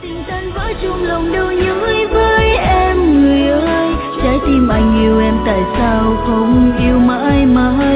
Tình tan vỡ trong lòng đau nhói với em người ơi, trái tim anh yêu em tại sao không yêu mãi mãi.